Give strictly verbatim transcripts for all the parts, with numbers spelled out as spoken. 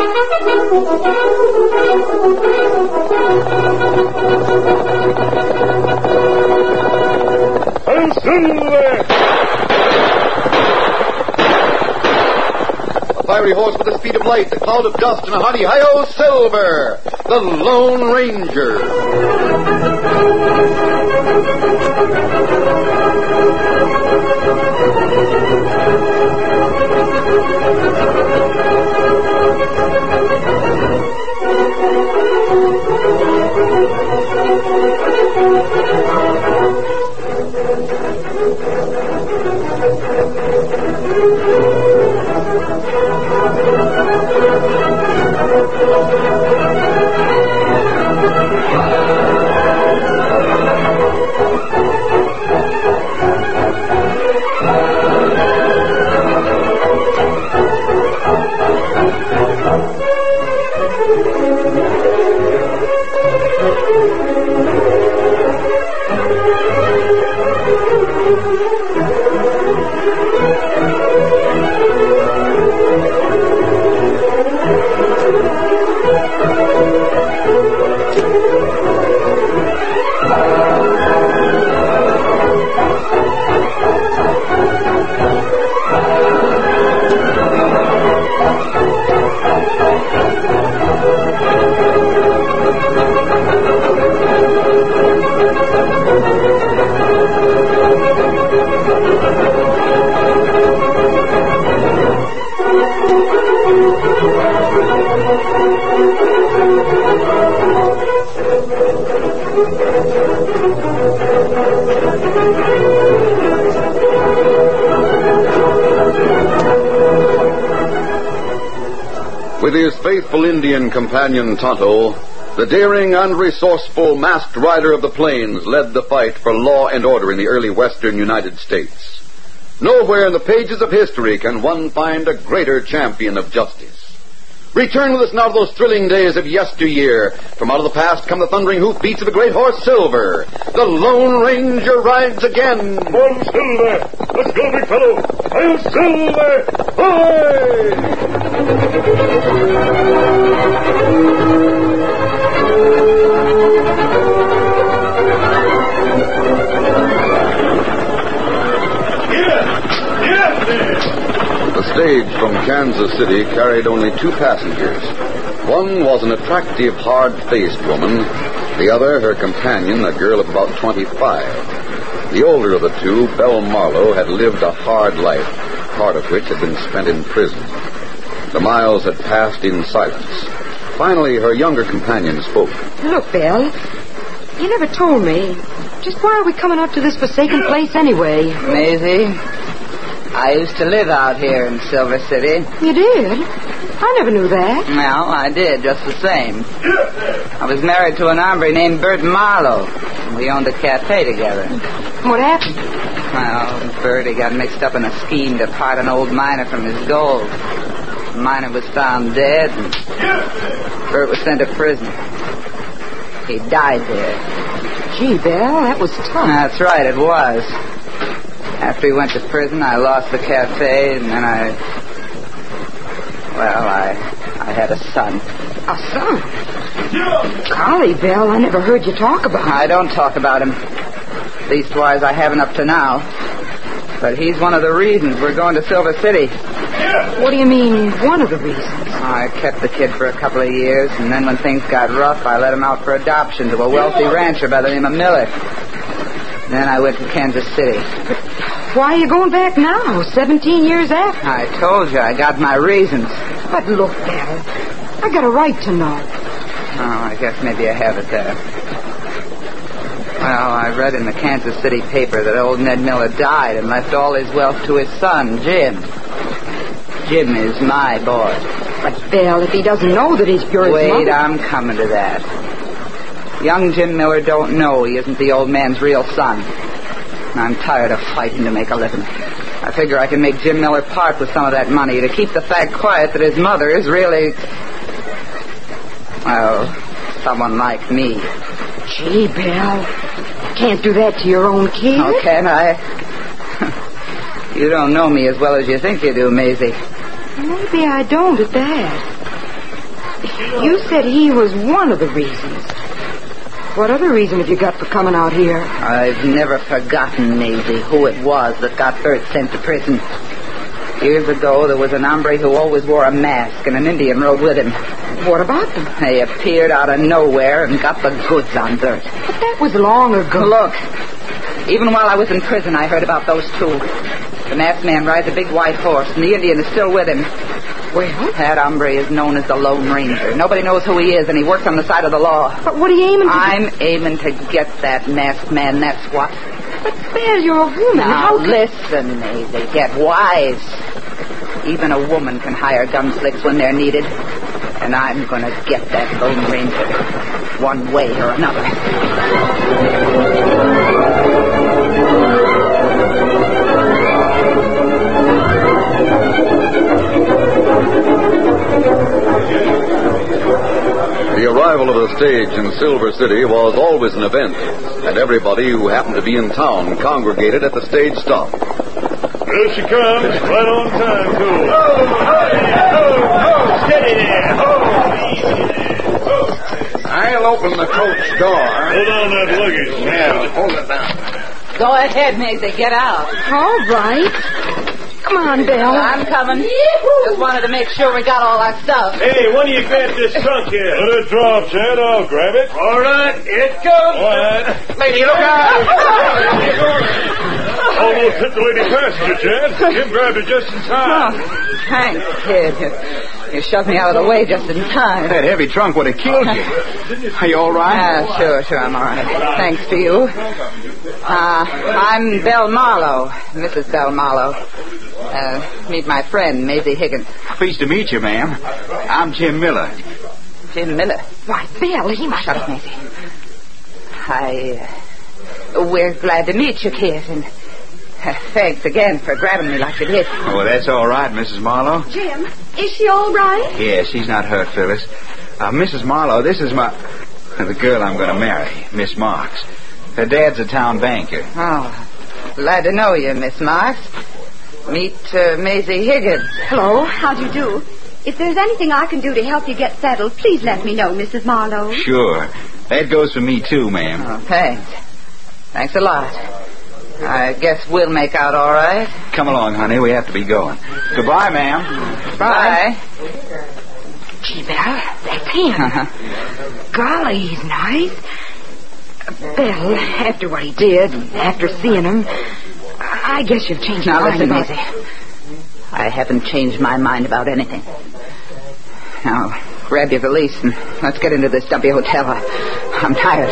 Hail Silver! A fiery horse with the speed of light, a cloud of dust, and a hearty hi-yo Silver, the Lone Ranger. With his faithful Indian companion Tonto, the daring and resourceful masked rider of the plains led the fight for law and order in the early western United States. Nowhere in the pages of history can one find a greater champion of justice. Return with us now to those thrilling days of yesteryear. From out of the past come the thundering hoofbeats of the great horse Silver. The Lone Ranger rides again. Come on, Silver! Let's go, big fellow! Hail Silver! The stage from Kansas City carried only two passengers. One was an attractive, hard-faced woman. The other, her companion, a girl of about twenty-five. The older of the two, Belle Marlowe, had lived a hard life, part of which had been spent in prison. The miles had passed in silence. Finally, her younger companion spoke. Look, Belle, you never told me. Just why are we coming up to this forsaken place anyway? Maisie, I used to live out here in Silver City. You did? I never knew that. Well, I did, just the same. I was married to an hombre named Bert Marlowe. We owned a cafe together. What happened? Well, Bert, he got mixed up in a scheme to part an old miner from his gold. The miner was found dead, and Bert was sent to prison. He died there. Gee, Belle, that was tough. That's right, it was. After he went to prison, I lost the cafe, and then I... Well, I... I had a son. A son? Golly, Belle, I never heard you talk about him. I don't talk about him. Leastwise, I haven't up to now. But he's one of the reasons we're going to Silver City. What do you mean, one of the reasons? I kept the kid for a couple of years, and then when things got rough, I let him out for adoption to a wealthy rancher by the name of Miller. Then I went to Kansas City. But why are you going back now, seventeen years after? I told you, I got my reasons. But look, Belle, I got a right to know. Oh, I guess maybe I have it there. Well, I read in the Kansas City paper that old Ned Miller died and left all his wealth to his son, Jim. Jim is my boy. But, Belle, if he doesn't know that he's your Wait, mother... I'm coming to that. Young Jim Miller don't know he isn't the old man's real son. I'm tired of fighting to make a living. I figure I can make Jim Miller part with some of that money to keep the fact quiet that his mother is really... Well, someone like me. Gee, Belle, you can't do that to your own kid. Oh, can't I? You don't know me as well as you think you do, Maisie. Maybe I don't at that. You said he was one of the reasons. What other reason have you got for coming out here? I've never forgotten, Maisie, who it was that got Bert sent to prison. Years ago, there was an hombre who always wore a mask, and an Indian rode with him. What about them? They appeared out of nowhere and got the goods on Bert. But that was long ago. Look, even while I was in prison, I heard about those two. The masked man rides a big white horse, and the Indian is still with him. Well? That hombre is known as the Lone Ranger. Nobody knows who he is, and he works on the side of the law. But what are you aiming to I'm do? aiming to get that masked man, that's what. But, Belle, you're a woman. Now, How can... listen, Maisie, get wise. Even a woman can hire gunslicks when they're needed. And I'm going to get that Lone Ranger, one way or another. The arrival of the stage in Silver City was always an event, and everybody who happened to be in town congregated at the stage stop. Here she comes, right on time, too. Ho, ho, ho, ho, steady there, ho, easy there, ho. I'll open the coach door. Hold on that luggage. Yeah, hold it down. Go ahead, Maisie, get out. All right. Come on, Belle. I'm coming. Just wanted to make sure we got all our stuff. Hey, when do you grab this trunk here? Let it drop, Chad. I'll grab it. All right, here it comes. All right. Lady, look out. Almost hit the lady passenger, Chad. Jim grabbed her just in time. Oh, thanks, kid. You, you shoved me out of the way just in time. That heavy trunk would have killed you. Are you all right? Ah, sure, sure, I'm all right. Thanks to you. Uh, I'm Belle Marlowe, Missus Belle Marlowe. Uh, meet my friend, Maisie Higgins. Pleased to meet you, ma'am. I'm Jim Miller. Jim Miller. Why, Belle, he must... Shut up, Maisie. I, uh, we're glad to meet you, kid, and uh, thanks again for grabbing me like you did. Oh, that's all right, Missus Marlowe. Jim, is she all right? Yeah, she's not hurt, Phyllis. Uh, Missus Marlowe, this is my... the girl I'm going to marry, Miss Marks. Her dad's a town banker. Oh, glad to know you, Miss Marks. Meet uh, Maisie Higgins. Hello, how do you do? If there's anything I can do to help you get settled, please let me know, Missus Marlowe. Sure. That goes for me, too, ma'am. Oh, thanks. Thanks a lot. I guess we'll make out all right. Come along, honey. We have to be going. Goodbye, ma'am. Bye. Gee, Belle, that's him. Uh-huh. Golly, he's nice. Belle, after what he did, and after seeing him, I guess you've changed your Now, mind listen, about Maisie. I haven't changed my mind about anything. Now, grab your valise and let's get into this W hotel. I, I'm tired.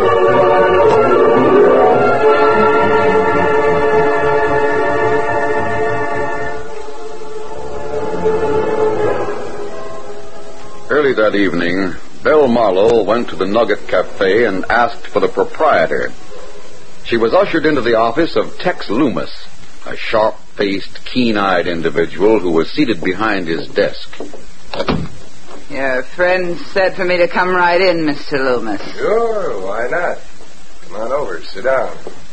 Early that evening, Belle Marlowe went to the Nugget Cafe and asked for the proprietor. She was ushered into the office of Tex Loomis, a sharp-faced, keen-eyed individual who was seated behind his desk. Your friend said for me to come right in, Mister Loomis. Sure, why not? Come on over, sit down.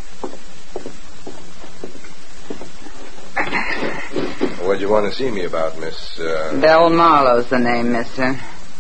What do you want to see me about, Miss... Uh... Belle Marlowe's the name, mister.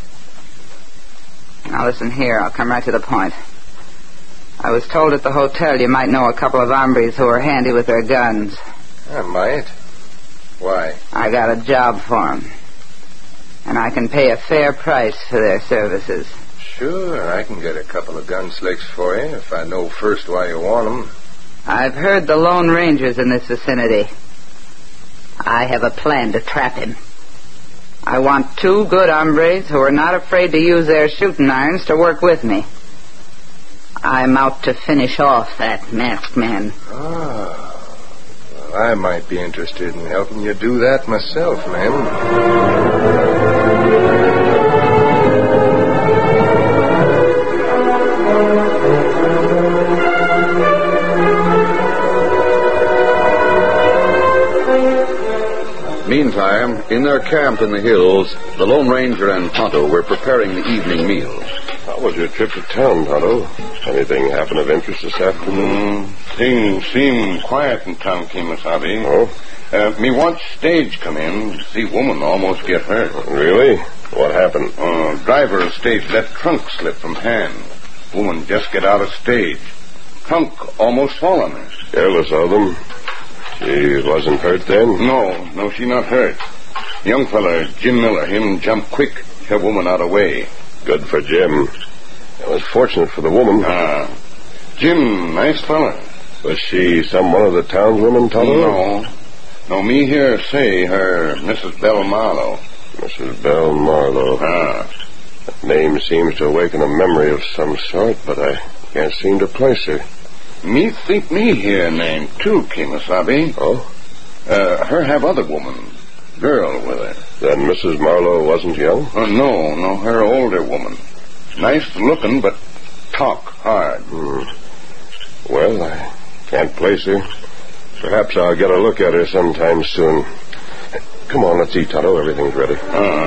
Now listen here, I'll come right to the point. I was told at the hotel you might know a couple of hombres who are handy with their guns. I might. Why? I got a job for them. And I can pay a fair price for their services. Sure, I can get a couple of gun slicks for you if I know first why you want them. I've heard the Lone Ranger's in this vicinity. I have a plan to trap him. I want two good hombres who are not afraid to use their shooting irons to work with me. I'm out to finish off that masked man. Ah, well, I might be interested in helping you do that myself, ma'am. Meantime, in their camp in the hills, the Lone Ranger and Tonto were preparing the evening meal. How was your trip to town, Tonto? Anything happen of interest this afternoon? Mm, things seem quiet in town, Kemosabe. Oh? Uh, me watch stage come in, see woman almost get hurt. Really? What happened? Uh, driver of stage let trunk slip from hand. Woman just get out of stage. Trunk almost fallen her. Careless of them. She wasn't hurt then? No, no, she not hurt. Young fella, Jim Miller, him jump quick, have woman out of way. Good for Jim. It was fortunate for the woman. Ah. Jim, nice fella. Was she some one of the townswomen, Tonto? No. No, me here say her Missus Bell Marlowe. Missus Bell Marlowe. Ah. That name seems to awaken a memory of some sort, but I can't seem to place her. Me think me hear name, too, Kemosabe. Oh? Uh, her have other woman. Girl with her. Then Missus Marlowe wasn't young? Uh, no, no, her older woman. Nice looking, but talk hard. Hmm. Well, I can't place her. Perhaps I'll get a look at her sometime soon. Come on, let's eat, Tonto. Everything's ready. Uh-huh.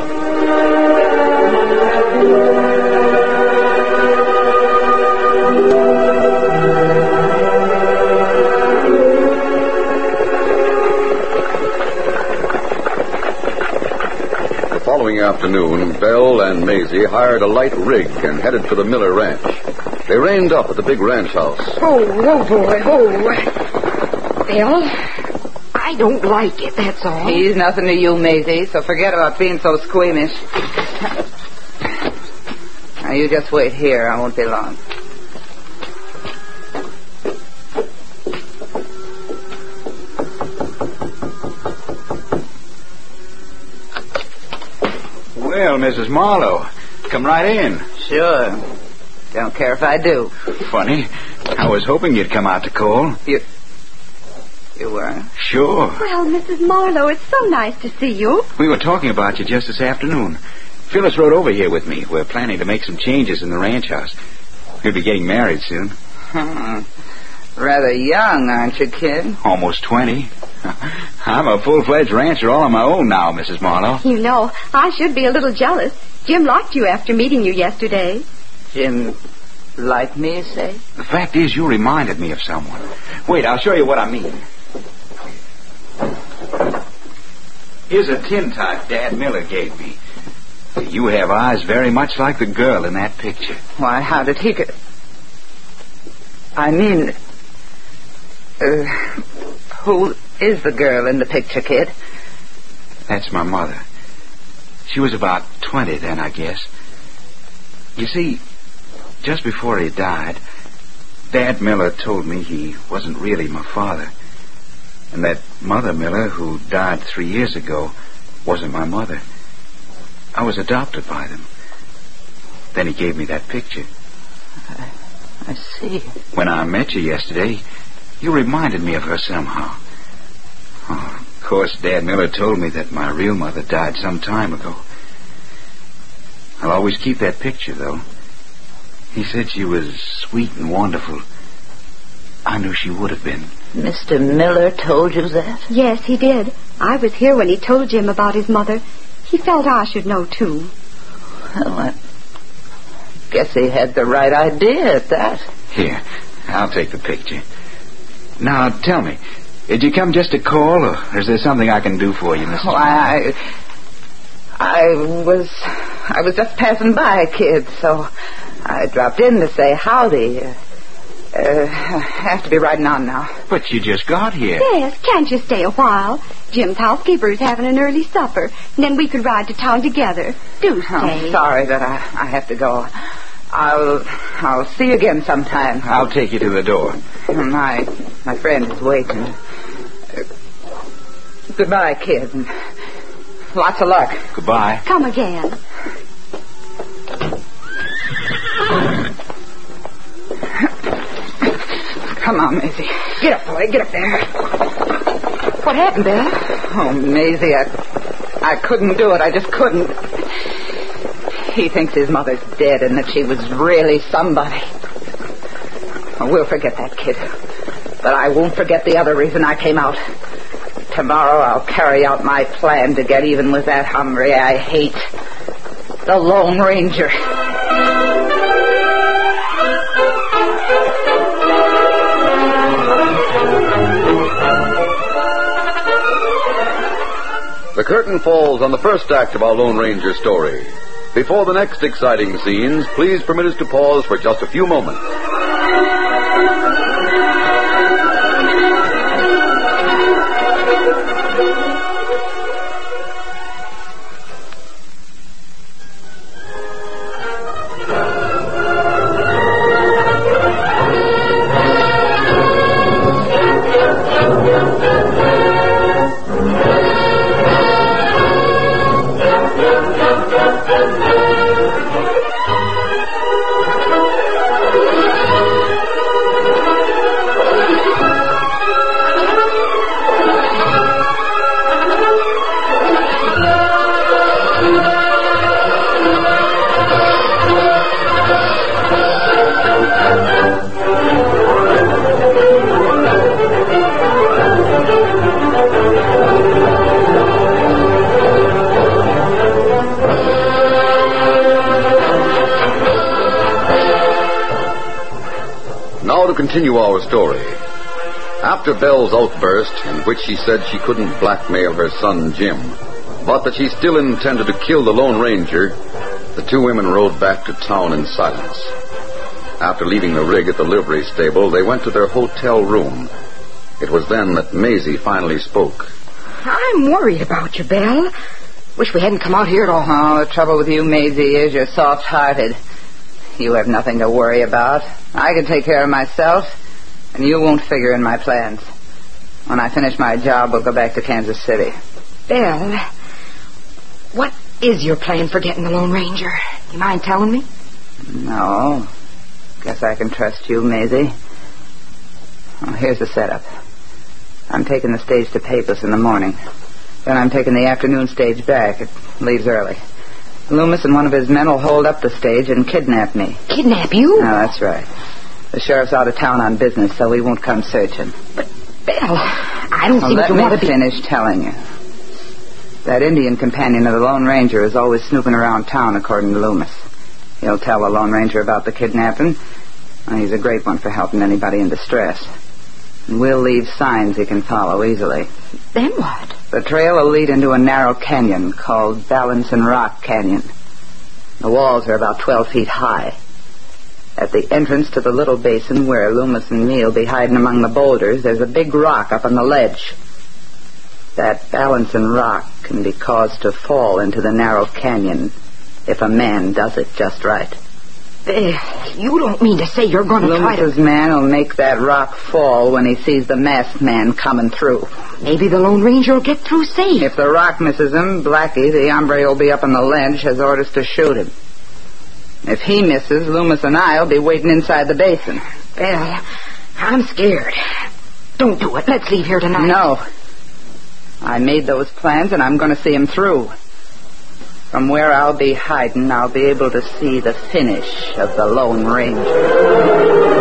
The following afternoon, Bell and Maisie hired a light rig and headed for the Miller Ranch. They reined up at the big ranch house. Oh, oh, boy, oh. Bill, I don't like it, that's all. He's nothing to you, Maisie, so forget about being so squeamish. Now, you just wait here. I won't be long. Well, Missus Marlowe, come right in. Sure. Don't care if I do. Funny. I was hoping you'd come out to call. You... You were? Sure. Well, Missus Marlowe, it's so nice to see you. We were talking about you just this afternoon. Phyllis rode over here with me. We're planning to make some changes in the ranch house. We'll be getting married soon. Hmm. Rather young, aren't you, kid? Almost twenty. I'm a full-fledged rancher all on my own now, Missus Marlowe. You know, I should be a little jealous. Jim liked you after meeting you yesterday. Jim liked me, you say? The fact is, you reminded me of someone. Wait, I'll show you what I mean. Here's a tintype Dad Miller gave me. You have eyes very much like the girl in that picture. Why, how did he get... I mean... Uh, who is the girl in the picture, kid? That's my mother. She was about twenty then, I guess. You see, just before he died, Dad Miller told me he wasn't really my father. And that Mother Miller, who died three years ago, wasn't my mother. I was adopted by them. Then he gave me that picture. I, I see. When I met you yesterday, you reminded me of her somehow. Oh, of course, Dad Miller told me that my real mother died some time ago. I'll always keep that picture, though. He said she was sweet and wonderful. I knew she would have been. Mister Miller told you that? Yes, he did. I was here when he told Jim about his mother. He felt I should know, too. Well, I guess he had the right idea at that. Here, I'll take the picture. Now, tell me, did you come just to call, or is there something I can do for you, Missus Oh, I... I was... I was just passing by, kid, so I dropped in to say howdy. Uh, uh, I have to be riding on now. But you just got here. Yes, can't you stay a while? Jim's housekeeper is having an early supper, and then we could ride to town together. Do stay. I'm sorry that I, I have to go. I'll I'll see you again sometime. I'll take you to the door. My my friend is waiting. Uh, goodbye, kid. And lots of luck. Goodbye. Come again. Come on, Maisie. Get up, boy. Get up there. What happened, Bill? Oh, Maisie, I, I couldn't do it. I just couldn't. He thinks his mother's dead and that she was really somebody. Oh, we'll forget that, kid. But I won't forget the other reason I came out. Tomorrow I'll carry out my plan to get even with that hombre I hate. The Lone Ranger. The curtain falls on the first act of our Lone Ranger story. Before the next exciting scenes, please permit us to pause for just a few moments. Now to continue our story. After Belle's outburst, in which she said she couldn't blackmail her son Jim, but that she still intended to kill the Lone Ranger, the two women rode back to town in silence. After leaving the rig at the livery stable, they went to their hotel room. It was then that Maisie finally spoke. I'm worried about you, Belle. Wish we hadn't come out here at all. Oh, the trouble with you, Maisie, is you're soft-hearted. You have nothing to worry about. I can take care of myself, and you won't figure in my plans. When I finish my job, we'll go back to Kansas City. Belle, what is your plan for getting the Lone Ranger? You mind telling me? No. Guess I can trust you, Maisie. Well, here's the setup. I'm taking the stage to Papus in the morning. Then I'm taking the afternoon stage back. It leaves early. Loomis and one of his men will hold up the stage and kidnap me. Kidnap you? No, that's right. The sheriff's out of town on business, so he won't come searching. But, Belle, I don't well, think let you me want to be... finish telling you. That Indian companion of the Lone Ranger is always snooping around town, according to Loomis. He'll tell the Lone Ranger about the kidnapping. Well, he's a great one for helping anybody in distress. And we'll leave signs he can follow easily. Then what? The trail will lead into a narrow canyon called Balancing Rock Canyon. The walls are about twelve feet high. At the entrance to the little basin where Loomis and me will be hiding among the boulders, there's a big rock up on the ledge. That balancing rock can be caused to fall into the narrow canyon if a man does it just right. Belle, you don't mean to say you're going to try to... Loomis's man will make that rock fall when he sees the masked man coming through. Maybe the Lone Ranger will get through safe. If the rock misses him, Blackie, the hombre who'll be up on the ledge, has orders to shoot him. If he misses, Loomis and I will be waiting inside the basin. Belle, I'm scared. Don't do it. Let's leave here tonight. No. I made those plans, and I'm going to see them through. From where I'll be hiding, I'll be able to see the finish of the Lone Ranger.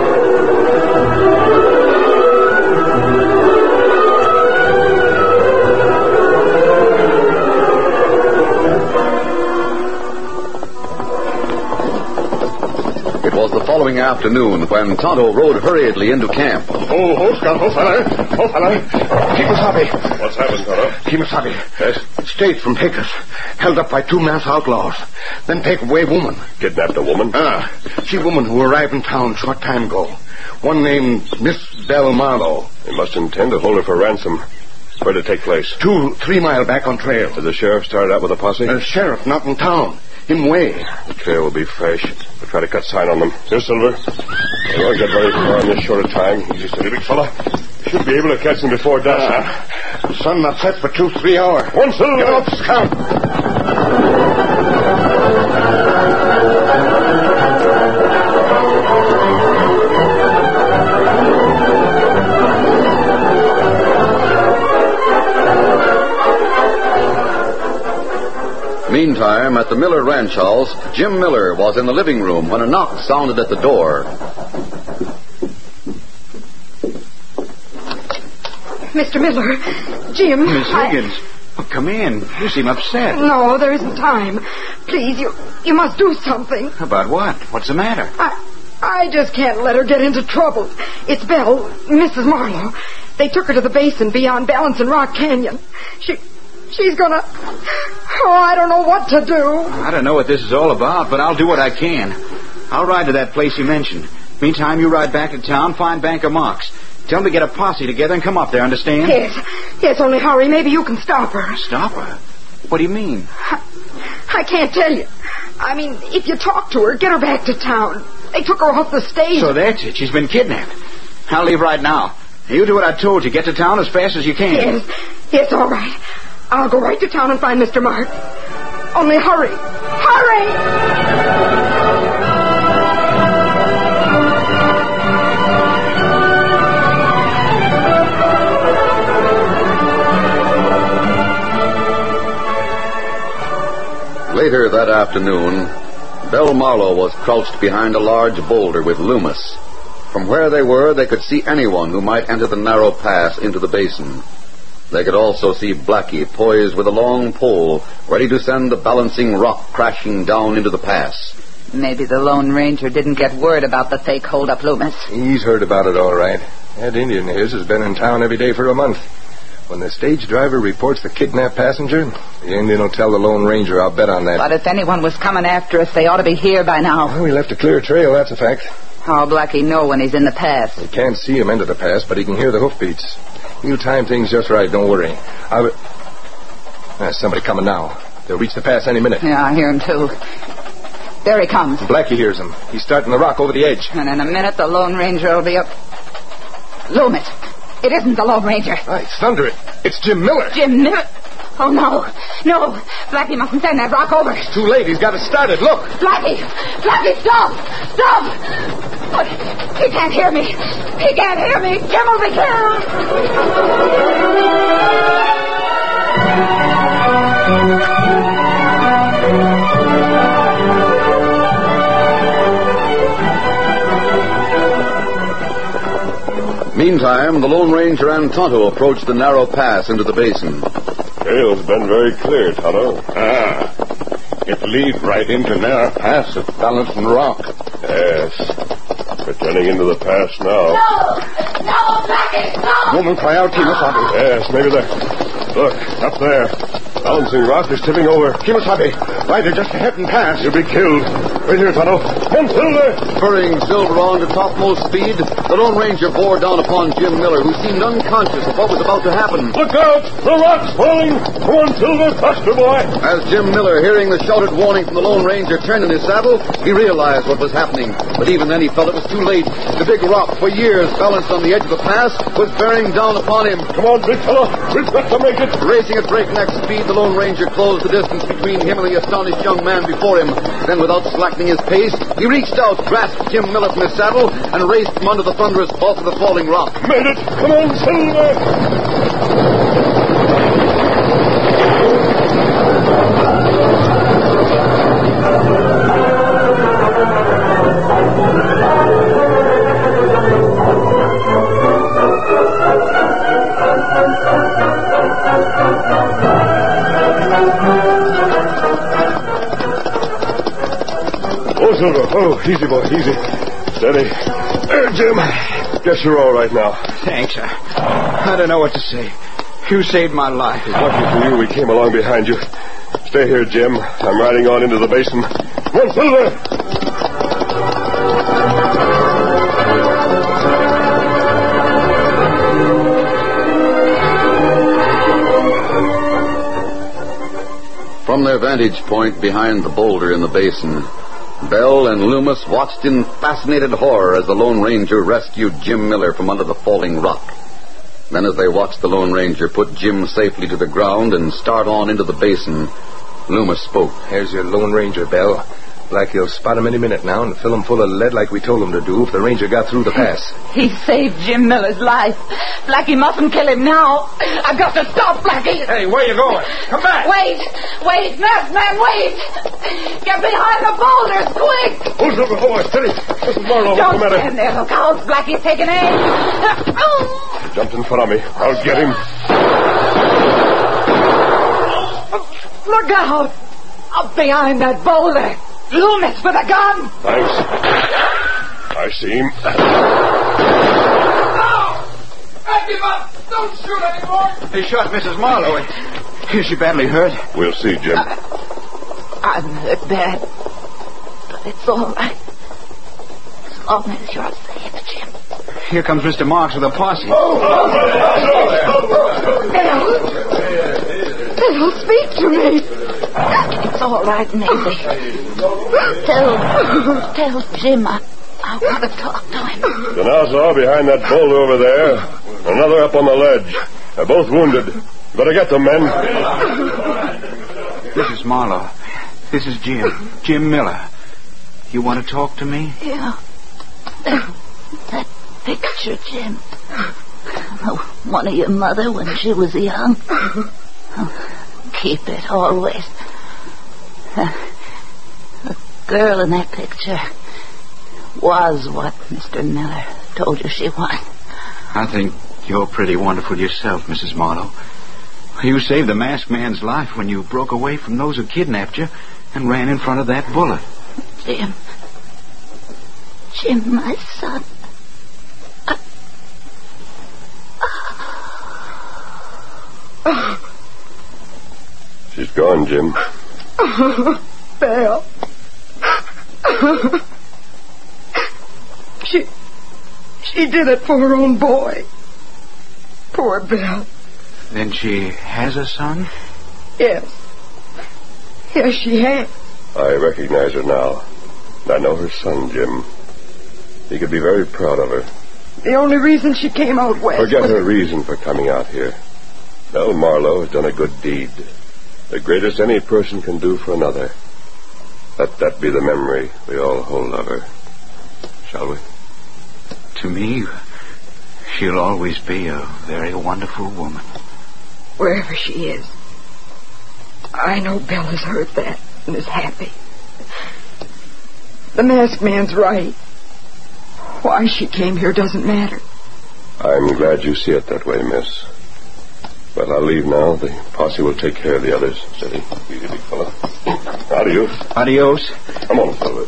It was the following afternoon when Tonto rode hurriedly into camp. Oh, oh, Scout, oh, fella. Oh, fella. Kimasabi. What's happened, Tonto? Kimasabi. Yes? Stage from Pecos. Held up by two masked outlaws. Then take away woman. Kidnapped a woman? Ah. She woman who arrived in town short time ago. One named Miss Belle Marlowe. They must intend to hold her for ransom. Where'd it take place? Two, three mile back on trail. Did the sheriff start out with a posse? The sheriff not in town. Him way. The trail will be fresh. We'll try to cut sign on them. Here, Silver. They won't get very far in this short a time. He's just a big fella. Should be able to catch them before dusk. Uh, sun not set for two, three hours. One, Silver. Get up, Scout. Meantime, at the Miller ranch house, Jim Miller was in the living room when a knock sounded at the door. Mister Miller, Jim... Miss I... Higgins, oh, come in. You seem upset. No, there isn't time. Please, you you must do something. About what? What's the matter? I I just can't let her get into trouble. It's Belle, Missus Marlowe. They took her to the basin beyond Balancing Rock Canyon. She She's gonna... Oh, I don't know what to do. I don't know what this is all about, but I'll do what I can. I'll ride to that place you mentioned. Meantime, you ride back to town, find Banker Marks. Tell him to get a posse together and come up there, understand? Yes. Yes, only hurry. Maybe you can stop her. Stop her? What do you mean? I, I can't tell you. I mean, if you talk to her, get her back to town. They took her off the stage. So that's it. She's been kidnapped. I'll leave right now. You do what I told you. Get to town as fast as you can. Yes. Yes, all right. I'll go right to town and find Mister Mark. Only hurry. Hurry! Later that afternoon, Belle Marlowe was crouched behind a large boulder with Loomis. From where they were, they could see anyone who might enter the narrow pass into the basin. They could also see Blackie poised with a long pole, ready to send the balancing rock crashing down into the pass. Maybe the Lone Ranger didn't get word about the fake hold-up, Loomis. He's heard about it all right. That Indian of his has been in town every day for a month. When the stage driver reports the kidnapped passenger, the Indian will tell the Lone Ranger. I'll bet on that. But if anyone was coming after us, they ought to be here by now. Well, we left a clear trail, that's a fact. How'll Blackie know when he's in the pass? He can't see him into the pass, but he can hear the hoofbeats. He'll time things just right, don't worry. I'll... There's somebody coming now. They'll reach the pass any minute. Yeah, I hear him, too. There he comes. Blackie hears him. He's starting the rock over the edge. And in a minute, the Lone Ranger will be up. Loomis, it isn't the Lone Ranger. Right, thunder it. It's Jim Miller. Jim Miller? Oh, no. No. Blackie mustn't send that rock over. It's too late. He's got it started. Look. Blackie! Blackie, stop! Stop! But he can't hear me. He can't hear me. Jim will be killed. Meantime, the Lone Ranger and Tonto approached the narrow pass into the basin. Trail's been very clear, Tonto. Ah, it leads right into narrow pass of balancing rock. Yes. We're turning into the pass now. No! No, Blackie, no! Woman, cry out, Kimasabi. Yes, maybe there. Look, up there. Balancing rock is tipping over. Kimasabi, rider just ahead and pass. You'll be killed. Right here, Tonto. Come, Silver! Hurrying Silver on to topmost speed, the Lone Ranger bore down upon Jim Miller, who seemed unconscious of what was about to happen. Look out! The rock's falling! Come on, Silver, faster, boy! As Jim Miller, hearing the shouted warning from the Lone Ranger, turned in his saddle, he realized what was happening. But even then he felt it was too late. The big rock, for years balanced on the edge of the pass, was bearing down upon him. Come on, big fella. We've got to make it. Racing at breakneck speed, the Lone Ranger closed the distance between him and the astonished young man before him. Then, without slackening his pace, he reached out, grasped Jim Miller from his saddle, and raced him under the thunderous bulk of the falling rock. Made it! Come on, Silver! Oh, Silver. Oh, easy, boy, easy. Steady. There, Jim. Guess you're all right now. Thanks. I, I don't know what to say. You saved my life. Lucky for you, we came along behind you. Stay here, Jim. I'm riding on into the basin. Come on, Silver! From their vantage point behind the boulder in the basin, Belle and Loomis watched in fascinated horror as the Lone Ranger rescued Jim Miller from under the falling rock. Then as they watched the Lone Ranger put Jim safely to the ground and start on into the basin, Loomis spoke. Here's your Lone Ranger, Belle. Blackie'll spot him any minute now and fill him full of lead like we told him to do if the Ranger got through the pass. He saved Jim Miller's life. Blackie mustn't kill him now. I've got to stop Blackie. Hey, where you going? Come back. Wait! Wait, nurse man, wait! Get behind the boulders, quick! Oh, Silver, oh, steady. Missus Marlowe, Don't what's the matter? stand there, look out. Blackie's taking aim. He jumped in front of me. I'll get him. Look out! Up behind that boulder. Loomis with a gun! Thanks. I see him. No! Back him up! Don't shoot anymore! He shot Missus Marlowe. Is she badly hurt? We'll see, Jim. I, I'm hurt bad, but it's all right. As long as you're safe, Jim. Here comes Mister Marks with a posse. Bill! Bill, speak to me. It's all right, Maisie. Tell, tell Jim I, I want to talk to him. The Nassau behind that boulder over there. Another up on the ledge. They're both wounded. Better get them, men. This is Marlowe. This is Jim. Jim Miller. You want to talk to me? Yeah. That picture, Jim. The one of your mother when she was young. Keep it always. The girl in that picture was what Mister Miller told you she was. I think you're pretty wonderful yourself, Missus Marlowe. You saved the masked man's life when you broke away from those who kidnapped you and ran in front of that bullet. Jim. Jim, my son. I... She's gone, Jim. Bill. She... She did it for her own boy. Poor Bill. Then she has a son? Yes. Yes, she has. I recognize her now. I know her son, Jim. He could be very proud of her. The only reason she came out west Forget was... her reason for coming out here. Belle Marlowe has done a good deed. The greatest any person can do for another. Let that be the memory we all hold of her. Shall we? To me, she'll always be a very wonderful woman. Wherever she is. I know Bill has heard that and is happy. The masked man's right. Why she came here doesn't matter. I'm glad you see it that way, miss. Well, I'll leave now. The posse will take care of the others. Steady. Easy, big fella. Adios. Adios. Come on, fella.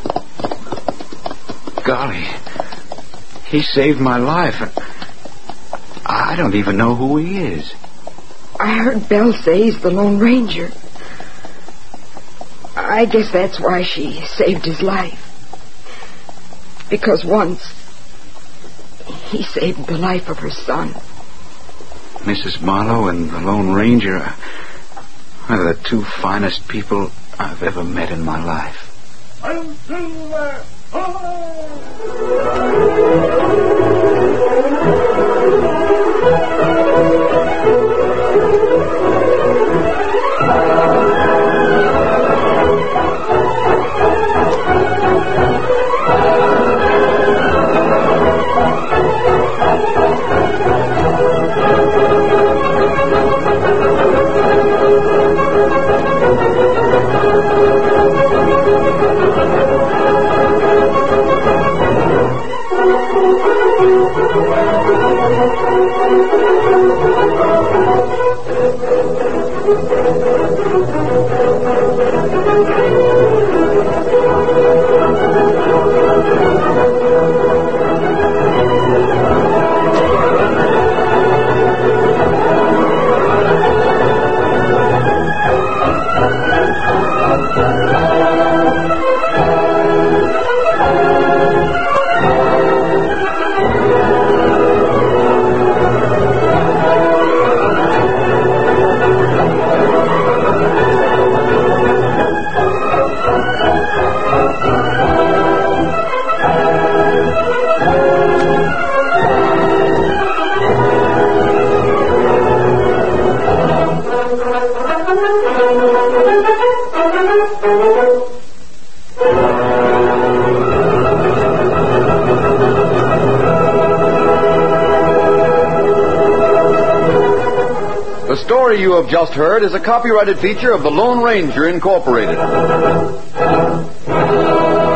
Golly. He saved my life. I don't even know who he is. I heard Belle say he's the Lone Ranger. I guess that's why she saved his life. Because once he saved the life of her son. Missus Marlowe and the Lone Ranger are the two finest people I've ever met in my life. The story you have just heard is a copyrighted feature of the Lone Ranger Incorporated.